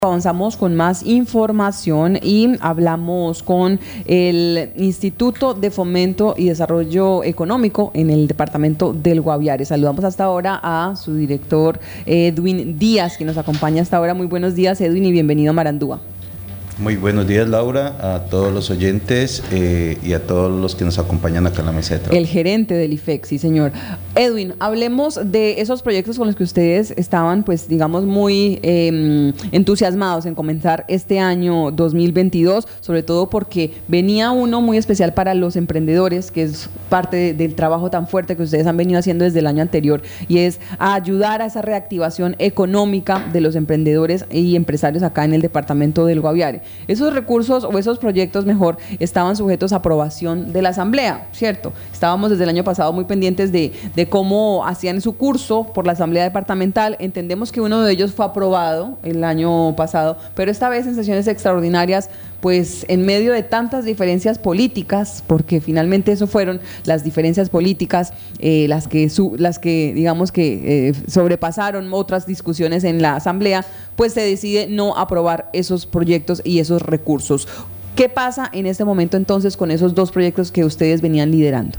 Avanzamos con más información y hablamos con el Instituto de Fomento y Desarrollo Económico en el departamento del Guaviare. Saludamos hasta ahora a su director Edwin Díaz, que nos acompaña hasta ahora. Muy buenos días, Edwin, y bienvenido a Marandúa. Muy buenos días, Laura, a todos los oyentes y a todos los que nos acompañan acá en la mesa de trabajo. El gerente del IFEC, sí, señor. Edwin, hablemos de esos proyectos con los que ustedes estaban, pues, digamos, muy entusiasmados en comenzar este año 2022, sobre todo porque venía uno muy especial para los emprendedores, que es parte del trabajo tan fuerte que ustedes han venido haciendo desde el año anterior, y es a ayudar a esa reactivación económica de los emprendedores y empresarios acá en el departamento del Guaviare. Esos recursos o esos proyectos, mejor, estaban sujetos a aprobación de la Asamblea, ¿cierto? Estábamos desde el año pasado muy pendientes de cómo hacían su curso por la Asamblea Departamental. Entendemos que uno de ellos fue aprobado el año pasado, pero esta vez en sesiones extraordinarias, pues en medio de tantas diferencias políticas, porque finalmente eso fueron las diferencias políticas las que digamos que sobrepasaron otras discusiones en la Asamblea, pues se decide no aprobar esos proyectos y esos recursos. ¿Qué pasa en este momento entonces con esos dos proyectos que ustedes venían liderando?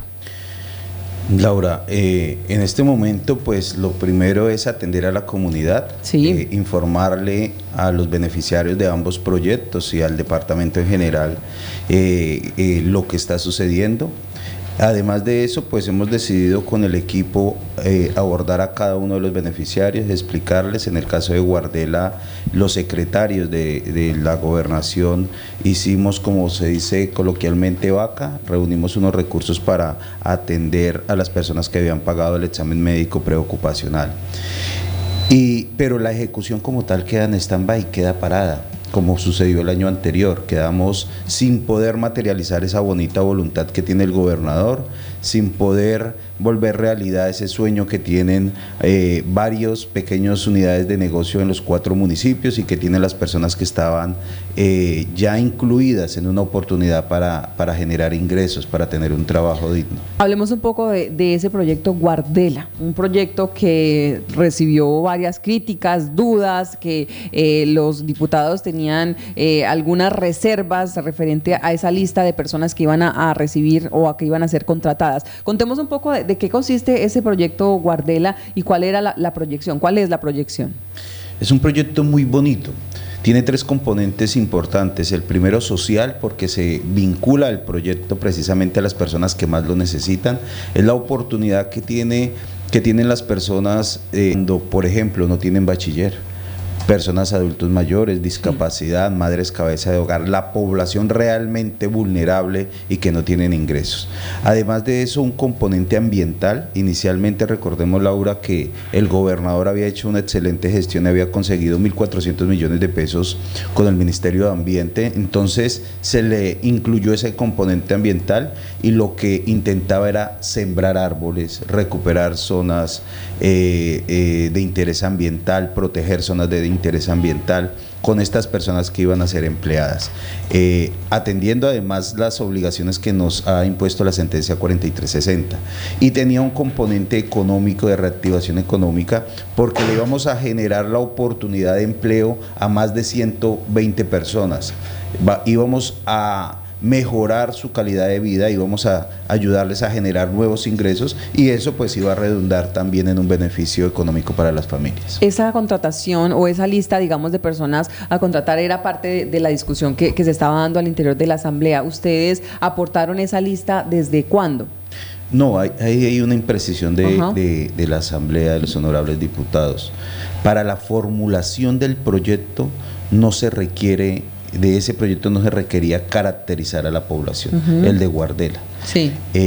Laura, en este momento, pues lo primero es atender a la comunidad, sí, informarle a los beneficiarios de ambos proyectos y al departamento en general lo que está sucediendo. Además de eso, pues hemos decidido con el equipo abordar a cada uno de los beneficiarios, explicarles. En el caso de Guardela, los secretarios de la gobernación hicimos, como se dice coloquialmente, vaca, reunimos unos recursos para atender a las personas que habían pagado el examen médico preocupacional. Pero la ejecución como tal queda en stand-by, queda parada, como sucedió el año anterior. Quedamos sin poder materializar esa bonita voluntad que tiene el gobernador, sin poder volver realidad ese sueño que tienen varios pequeños unidades de negocio en los 4 municipios y que tienen las personas que estaban ya incluidas en una oportunidad para generar ingresos, para tener un trabajo digno. Hablemos un poco de ese proyecto Guardela, un proyecto que recibió varias críticas, dudas, que los diputados tenían algunas reservas referente a esa lista de personas que iban a recibir o a que iban a ser contratadas. Contemos un poco de qué consiste ese proyecto Guardela y cuál era la proyección. ¿Cuál es la proyección? Es un proyecto muy bonito. Tiene 3 componentes importantes. El primero, social, porque se vincula el proyecto precisamente a las personas que más lo necesitan. Es la oportunidad que tienen las personas cuando, por ejemplo, no tienen bachiller. Personas adultos mayores, discapacidad, madres cabeza de hogar, la población realmente vulnerable y que no tienen ingresos. Además de eso, un componente ambiental. Inicialmente, recordemos, Laura, que el gobernador había hecho una excelente gestión, había conseguido 1.400 millones de pesos con el Ministerio de Ambiente, entonces se le incluyó ese componente ambiental y lo que intentaba era sembrar árboles, recuperar zonas de interés ambiental, proteger zonas de interés ambiental con estas personas que iban a ser empleadas, atendiendo además las obligaciones que nos ha impuesto la sentencia 4360, y tenía un componente económico, de reactivación económica, porque le íbamos a generar la oportunidad de empleo a más de 120 personas, íbamos a mejorar su calidad de vida y vamos a ayudarles a generar nuevos ingresos, y eso pues iba a redundar también en un beneficio económico para las familias. Esa contratación o esa lista, digamos, de personas a contratar era parte de la discusión que se estaba dando al interior de la Asamblea. ¿Ustedes aportaron esa lista desde cuándo? No, hay una imprecisión de la Asamblea de los honorables diputados. Para la formulación del proyecto no se requiere, de ese proyecto no se requería caracterizar a la población, el de Guardela. Sí.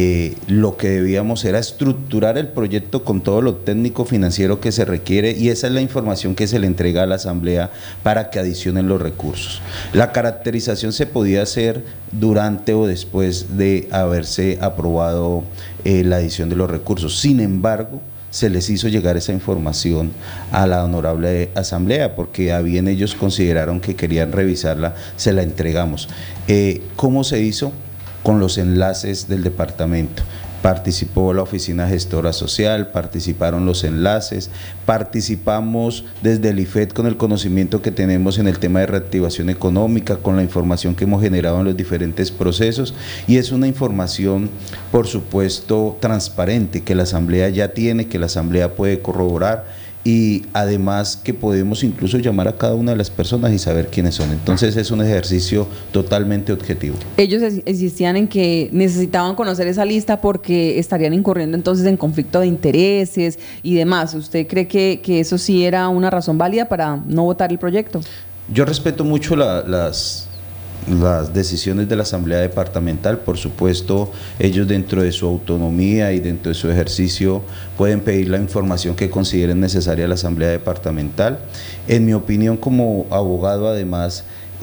Lo que debíamos era estructurar el proyecto con todo lo técnico financiero que se requiere, y esa es la información que se le entrega a la Asamblea para que adicionen los recursos. La caracterización se podía hacer durante o después de haberse aprobado la adición de los recursos. Sin embargo, se les hizo llegar esa información a la honorable Asamblea, porque a bien ellos consideraron que querían revisarla, se la entregamos. ¿Cómo se hizo? Con los enlaces del departamento. participó la oficina gestora social, participaron los enlaces, participamos desde el IFED con el conocimiento que tenemos en el tema de reactivación económica, con la información que hemos generado en los diferentes procesos, y es una información, por supuesto, transparente, que la Asamblea ya tiene, que la Asamblea puede corroborar, y además que podemos incluso llamar a cada una de las personas y saber quiénes son. Entonces es un ejercicio totalmente objetivo. Ellos insistían en que necesitaban conocer esa lista porque estarían incurriendo entonces en conflicto de intereses y demás. ¿Usted cree que eso sí era una razón válida para no votar el proyecto? Yo respeto mucho las decisiones de la Asamblea Departamental. Por supuesto, ellos dentro de su autonomía y dentro de su ejercicio pueden pedir la información que consideren necesaria a la Asamblea Departamental. En mi opinión, como abogado, además,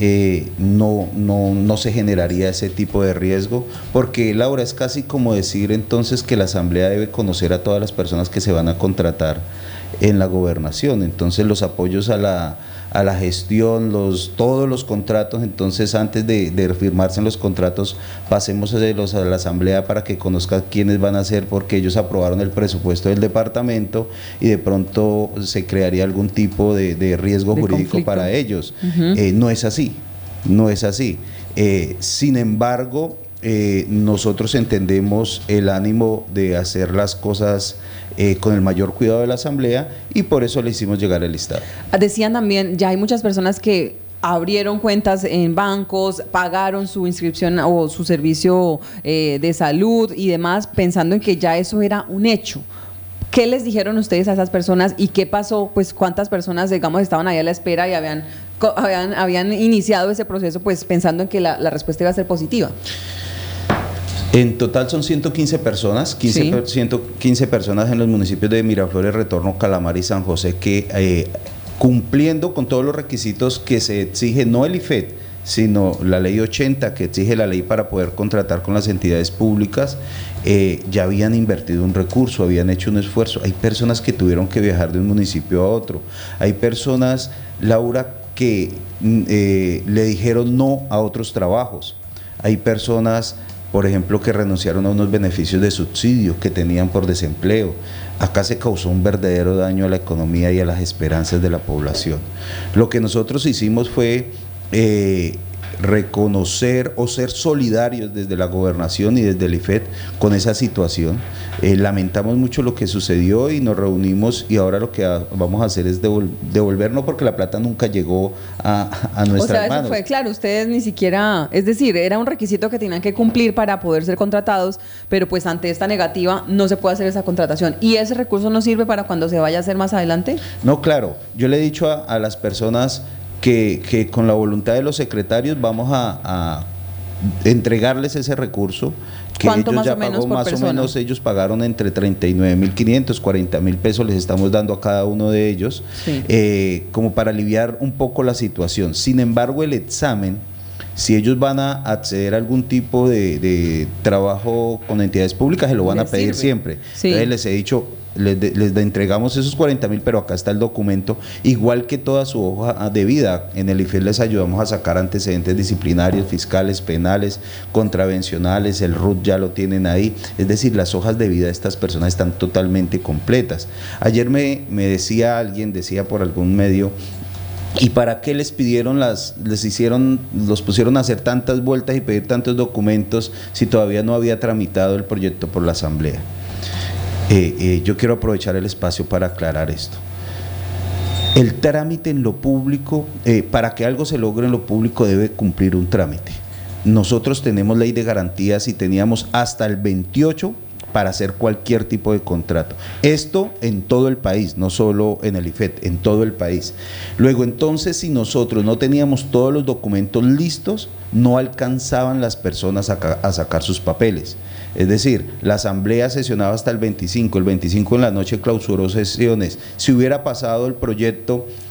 no se generaría ese tipo de riesgo, porque, Laura, es casi como decir entonces que la Asamblea debe conocer a todas las personas que se van a contratar en la gobernación. Entonces los apoyos a la gestión, todos los contratos, entonces antes de firmarse en los contratos, pasemos a la Asamblea para que conozcan quiénes van a ser, porque ellos aprobaron el presupuesto del departamento y de pronto se crearía algún tipo de riesgo jurídico conflicto para ellos. No es así, no es así. Sin embargo, nosotros entendemos el ánimo de hacer las cosas con el mayor cuidado de la Asamblea, y por eso le hicimos llegar el listado. Decían también, ya hay muchas personas que abrieron cuentas en bancos, pagaron su inscripción o su servicio de salud y demás, pensando en que ya eso era un hecho. ¿Qué les dijeron ustedes a esas personas y qué pasó? Pues cuántas personas, digamos, estaban ahí a la espera y habían iniciado ese proceso pues pensando en que la respuesta iba a ser positiva. En total son 115 personas, 115 personas en los municipios de Miraflores, Retorno, Calamar y San José, que cumpliendo con todos los requisitos que se exige, no el IFED, sino la ley 80 que exige la ley para poder contratar con las entidades públicas, ya habían invertido un recurso, habían hecho un esfuerzo. Hay personas que tuvieron que viajar de un municipio a otro, hay personas, Laura, que le dijeron no a otros trabajos, hay personas, por ejemplo, que renunciaron a unos beneficios de subsidio que tenían por desempleo. Acá se causó un verdadero daño a la economía y a las esperanzas de la población. Lo que nosotros hicimos fue reconocer o ser solidarios desde la gobernación y desde el IFED con esa situación. Lamentamos mucho lo que sucedió y nos reunimos, y ahora lo que vamos a hacer es devolvernos, porque la plata nunca llegó a nuestras manos. Eso fue claro, ustedes ni siquiera, es decir, era un requisito que tenían que cumplir para poder ser contratados, pero pues ante esta negativa no se puede hacer esa contratación. ¿Y ese recurso no sirve para cuando se vaya a hacer más adelante? No, claro, yo le he dicho a las personas que con la voluntad de los secretarios vamos a entregarles ese recurso, que ellos más ya o menos pagó, más persona? o menos ellos pagaron entre 39.500, 40.000 pesos les estamos dando a cada uno de ellos, como para aliviar un poco la situación. Sin embargo, el examen, si ellos van a acceder a algún tipo de trabajo con entidades públicas, se lo van a pedir siempre. Entonces les he dicho, les entregamos esos 40.000, pero acá está el documento, igual que toda su hoja de vida. En el IFED les ayudamos a sacar antecedentes disciplinarios, fiscales, penales, contravencionales, el RUT ya lo tienen ahí, es decir, las hojas de vida de estas personas están totalmente completas. Ayer me decía alguien, decía por algún medio, ¿y para qué les pusieron a hacer tantas vueltas y pedir tantos documentos si todavía no había tramitado el proyecto por la Asamblea? Yo quiero aprovechar el espacio para aclarar esto. El trámite en lo público, para que algo se logre en lo público, debe cumplir un trámite. Nosotros tenemos ley de garantías y teníamos hasta el 28 para hacer cualquier tipo de contrato. Esto en todo el país, no solo en el IFED, en todo el país. Luego, entonces, si nosotros no teníamos todos los documentos listos, no alcanzaban las personas a sacar sus papeles. Es decir, la Asamblea sesionaba hasta el 25 en la noche clausuró sesiones. Si hubiera pasado el proyecto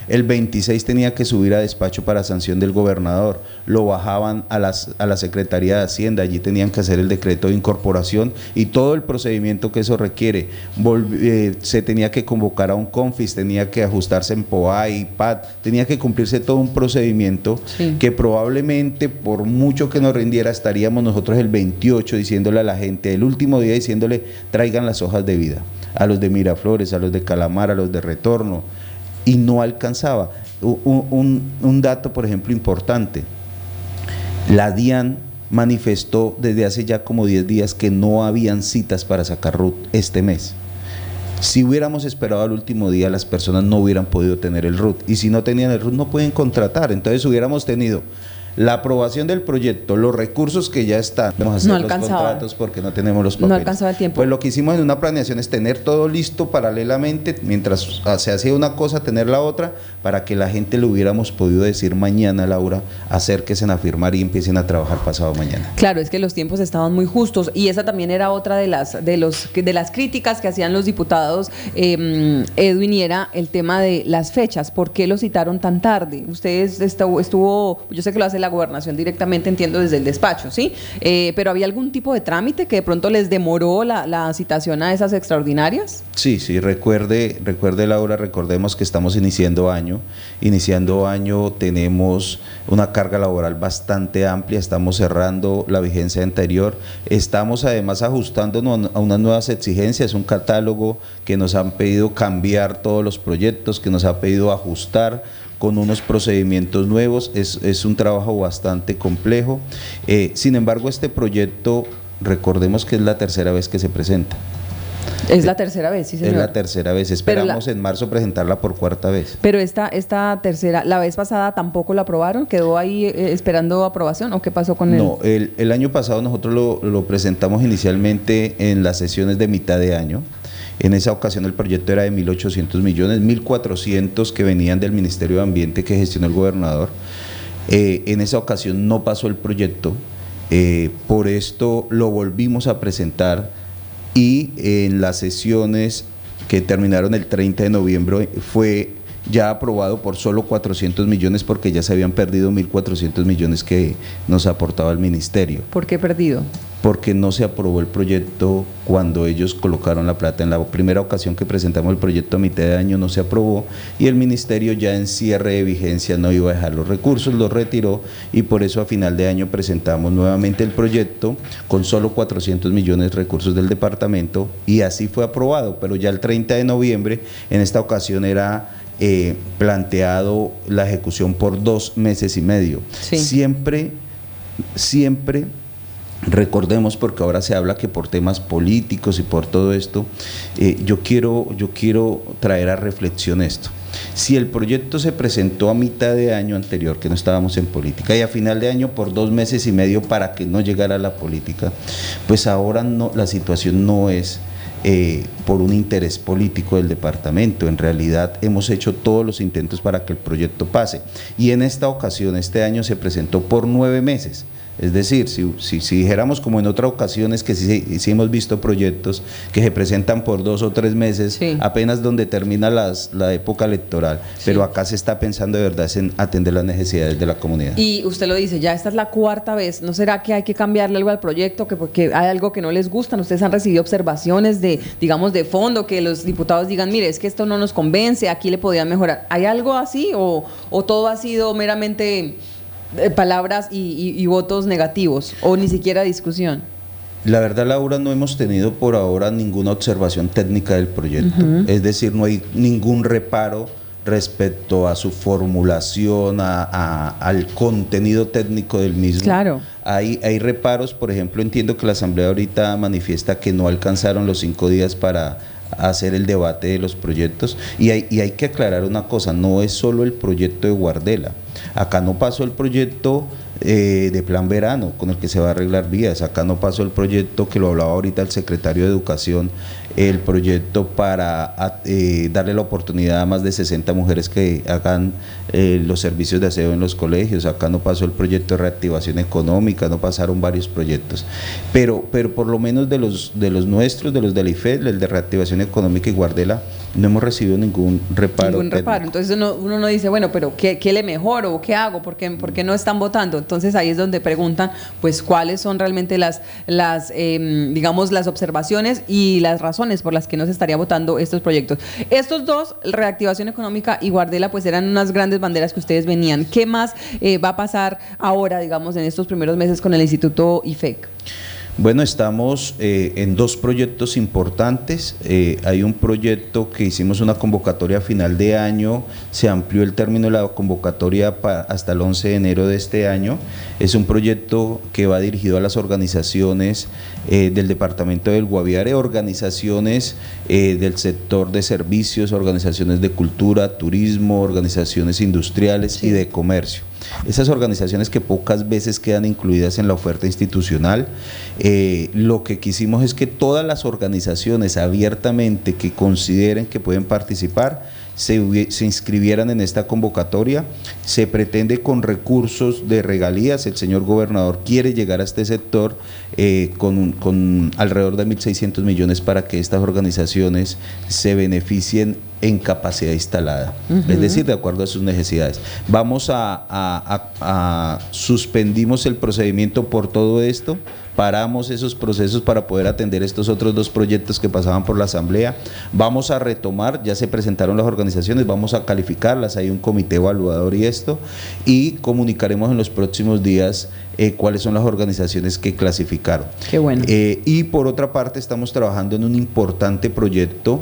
El 26 tenía que subir a despacho para sanción del gobernador, lo bajaban a la Secretaría de Hacienda, allí tenían que hacer el decreto de incorporación y todo el procedimiento que eso requiere. Se tenía que convocar a un CONFIS, tenía que ajustarse en POAI, PAT, tenía que cumplirse todo un procedimiento que probablemente por mucho que nos rindiera estaríamos nosotros el 28 diciéndole a la gente, el último día diciéndole traigan las hojas de vida, a los de Miraflores, a los de Calamar, a los de Retorno, y no alcanzaba. Un dato, por ejemplo, importante, la DIAN manifestó desde hace ya como 10 días que no habían citas para sacar RUT este mes. Si hubiéramos esperado al último día, las personas no hubieran podido tener el RUT, y si no tenían el RUT no pueden contratar, entonces hubiéramos tenido la aprobación del proyecto, los recursos que ya están, vamos a hacer los contratos porque no tenemos los papeles. No alcanzaba el tiempo. Pues lo que hicimos en una planeación es tener todo listo paralelamente, mientras se hacía una cosa, tener la otra, para que la gente le hubiéramos podido decir mañana, Laura, acérquense a firmar y empiecen a trabajar pasado mañana. Claro, es que los tiempos estaban muy justos y esa también era otra de las críticas que hacían los diputados, Edwin, y era el tema de las fechas. ¿Por qué lo citaron tan tarde? Ustedes estuvo, yo sé que lo hace la gobernación directamente, entiendo, desde el despacho, ¿sí? Pero ¿había algún tipo de trámite que de pronto les demoró la citación a esas extraordinarias? Sí, recuerde, Laura, recordemos que estamos iniciando año tenemos una carga laboral bastante amplia, estamos cerrando la vigencia anterior, estamos además ajustándonos a unas nuevas exigencias, un catálogo que nos han pedido cambiar todos los proyectos, que nos ha pedido ajustar con unos procedimientos nuevos, es un trabajo bastante complejo. Sin embargo, este proyecto, recordemos que es la tercera vez que se presenta. Es la tercera vez, sí, señor. Es la tercera vez, esperamos en marzo presentarla por cuarta vez. Pero esta tercera, la vez pasada tampoco la aprobaron, ¿quedó ahí esperando aprobación o qué pasó con él? No, el año pasado nosotros lo presentamos inicialmente en las sesiones de mitad de año. En esa ocasión el proyecto era de 1.800 millones, 1.400 que venían del Ministerio de Ambiente que gestionó el gobernador. En esa ocasión no pasó el proyecto, por esto lo volvimos a presentar y en las sesiones que terminaron el 30 de noviembre fue ya aprobado por solo 400 millones porque ya se habían perdido 1.400 millones que nos aportaba el ministerio. ¿Por qué perdido? Porque no se aprobó el proyecto cuando ellos colocaron la plata. En la primera ocasión que presentamos el proyecto a mitad de año no se aprobó y el ministerio ya en cierre de vigencia no iba a dejar los recursos, los retiró y por eso a final de año presentamos nuevamente el proyecto con solo 400 millones de recursos del departamento y así fue aprobado, pero ya el 30 de noviembre en esta ocasión era planteado la ejecución por 2 meses y medio. Sí. Siempre recordemos, porque ahora se habla que por temas políticos y por todo esto, yo quiero traer a reflexión esto. Si el proyecto se presentó a mitad de año anterior, que no estábamos en política, y a final de año por 2 meses y medio para que no llegara a la política, pues ahora no, la situación no es por un interés político del departamento. En realidad hemos hecho todos los intentos para que el proyecto pase y en esta ocasión, este año se presentó por 9 meses. Es decir, si dijéramos como en otras ocasiones que sí hemos visto proyectos que se presentan por 2 o 3 meses, sí, apenas donde termina la época electoral, sí, pero acá se está pensando de verdad en atender las necesidades de la comunidad. Y usted lo dice, ya esta es la 4ª vez, ¿no será que hay que cambiarle algo al proyecto, que porque hay algo que no les gusta? ¿Ustedes han recibido observaciones de fondo, que los diputados digan, mire, es que esto no nos convence, aquí le podían mejorar? ¿Hay algo así o todo ha sido meramente palabras y votos negativos o ni siquiera discusión? La verdad, Laura, no hemos tenido por ahora ninguna observación técnica del proyecto, es decir, no hay ningún reparo respecto a su formulación, al contenido técnico del mismo. Claro. Hay reparos, por ejemplo, entiendo que la Asamblea ahorita manifiesta que no alcanzaron los 5 días para hacer el debate de los proyectos y hay que aclarar una cosa, no es solo el proyecto de Guardela. Acá no pasó el proyecto de plan verano con el que se va a arreglar vías, acá no pasó el proyecto que lo hablaba ahorita el secretario de Educación, el proyecto para darle la oportunidad a más de 60 mujeres que hagan los servicios de aseo en los colegios, acá no pasó el proyecto de reactivación económica, no pasaron varios proyectos, pero por lo menos de los nuestros, de los del IFED, el de reactivación económica y Guardela, no hemos recibido ningún reparo. Entonces uno no dice, bueno, pero ¿qué le mejoro o qué hago? ¿Por qué no están votando? Entonces ahí es donde preguntan, pues, cuáles son realmente digamos, las observaciones y las razones por las que no se estaría votando estos proyectos. Estos dos, reactivación económica y Guardela, pues eran unas grandes banderas que ustedes venían. ¿Qué más va a pasar ahora, digamos, en estos primeros meses con el Instituto IFEC? Bueno, estamos en dos proyectos importantes. Hay un proyecto que hicimos una convocatoria a final de año, se amplió el término de la convocatoria hasta el 11 de enero de este año. Es un proyecto que va dirigido a las organizaciones del departamento del Guaviare, organizaciones del sector de servicios, organizaciones de cultura, turismo, organizaciones industriales y de comercio. Esas organizaciones que pocas veces quedan incluidas en la oferta institucional. Lo que quisimos es que todas las organizaciones abiertamente que consideren que pueden participar se inscribieran en esta convocatoria. Se pretende con recursos de regalías. El señor gobernador quiere llegar a este sector con alrededor de 1.600 millones para que estas organizaciones se beneficien en capacidad instalada, es decir, de acuerdo a sus necesidades. Vamos suspendimos el procedimiento por todo esto, paramos esos procesos para poder atender estos otros dos proyectos que pasaban por la Asamblea. Vamos a retomar, ya se presentaron las organizaciones, vamos a calificarlas, hay un comité evaluador y comunicaremos en los próximos días cuáles son las organizaciones que clasificaron. Qué bueno. Y por otra parte estamos trabajando en un importante proyecto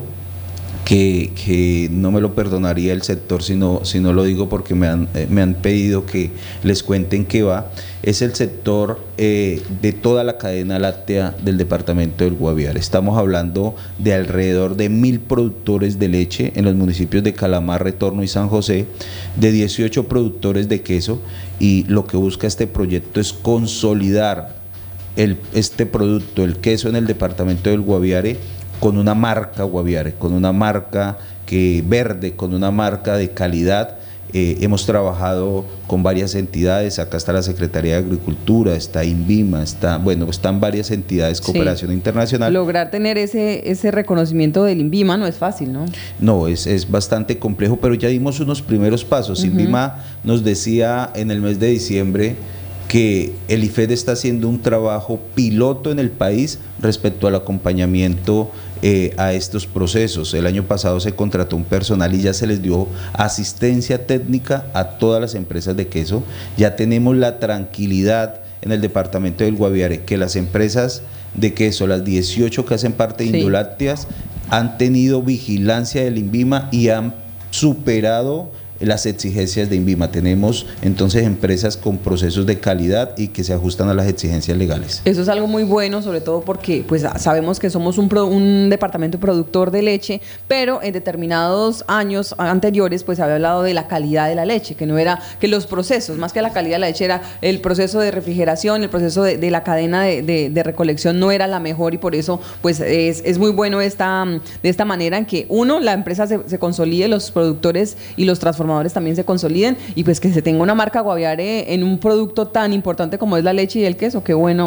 que no me lo perdonaría el sector si no lo digo, porque me han pedido que les cuenten qué va. Es el sector de toda la cadena láctea del departamento del Guaviare. Estamos hablando de alrededor de 1.000 productores de leche en los municipios de Calamar, Retorno y San José, de 18 productores de queso, y lo que busca este proyecto es consolidar este producto, el queso, en el departamento del Guaviare, con una marca Guaviare, con una marca verde, con una marca de calidad. Hemos trabajado con varias entidades, acá está la Secretaría de Agricultura, está INVIMA, están varias entidades, cooperación internacional. Lograr tener ese reconocimiento del INVIMA no es fácil, ¿no? No, es bastante complejo, pero ya dimos unos primeros pasos. INVIMA nos decía en el mes de diciembre que el IFED está haciendo un trabajo piloto en el país respecto al acompañamiento a estos procesos. El año pasado se contrató un personal y ya se les dio asistencia técnica a todas las empresas de queso. Ya tenemos la tranquilidad en el departamento del Guaviare que las empresas de queso, las 18 que hacen parte de Indolácteas, han tenido vigilancia del INVIMA y han superado las exigencias de INVIMA. Tenemos entonces empresas con procesos de calidad y que se ajustan a las exigencias legales. Eso es algo muy bueno, sobre todo porque pues sabemos que somos un departamento productor de leche, pero en determinados años anteriores pues se había hablado de la calidad de la leche, que no era, que los procesos, más que la calidad de la leche, era el proceso de refrigeración, el proceso de la cadena de recolección no era la mejor, y por eso pues es muy bueno de esta manera en que la empresa se consolide, los productores y los transformadores también se consoliden, y pues que se tenga una marca Guaviare en un producto tan importante como es la leche y el queso. Qué buen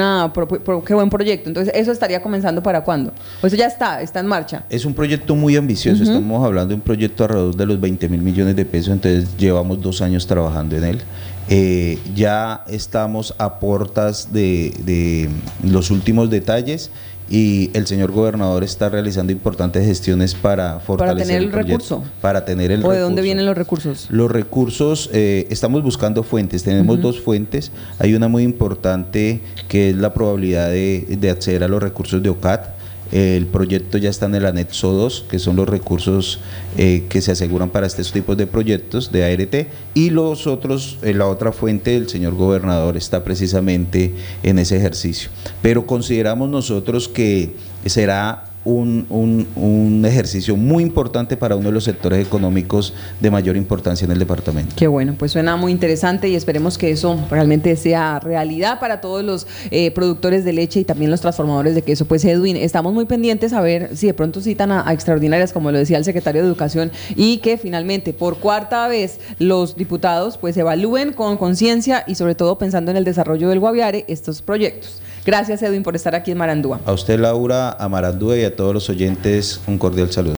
proyecto. Entonces, ¿eso estaría comenzando para cuándo? Pues ya está en marcha. Es un proyecto muy ambicioso. Estamos hablando de un proyecto alrededor de los 20.000 millones de pesos, entonces llevamos 2 años trabajando en él. Ya estamos a puertas de los últimos detalles, y el señor gobernador está realizando importantes gestiones para fortalecer el proyecto. Para tener el recurso. ¿De dónde vienen los recursos? Los recursos, estamos buscando fuentes, tenemos 2 fuentes. Hay una muy importante que es la probabilidad de acceder a los recursos de OCAT. El proyecto ya está en el anexo 2, que son los recursos que se aseguran para estos tipos de proyectos de ART, y los otros, la otra fuente del señor gobernador está precisamente en ese ejercicio. Pero consideramos nosotros que será un ejercicio muy importante para uno de los sectores económicos de mayor importancia en el departamento. Qué bueno, pues suena muy interesante y esperemos que eso realmente sea realidad para todos los productores de leche y también los transformadores de queso. Pues Edwin, estamos muy pendientes a ver si de pronto citan a extraordinarias, como lo decía el secretario de Educación, y que finalmente por cuarta vez los diputados pues evalúen con conciencia y sobre todo pensando en el desarrollo del Guaviare estos proyectos. Gracias, Edwin, por estar aquí en Marandúa. A usted, Laura, a Marandúa y a todos los oyentes, un cordial saludo.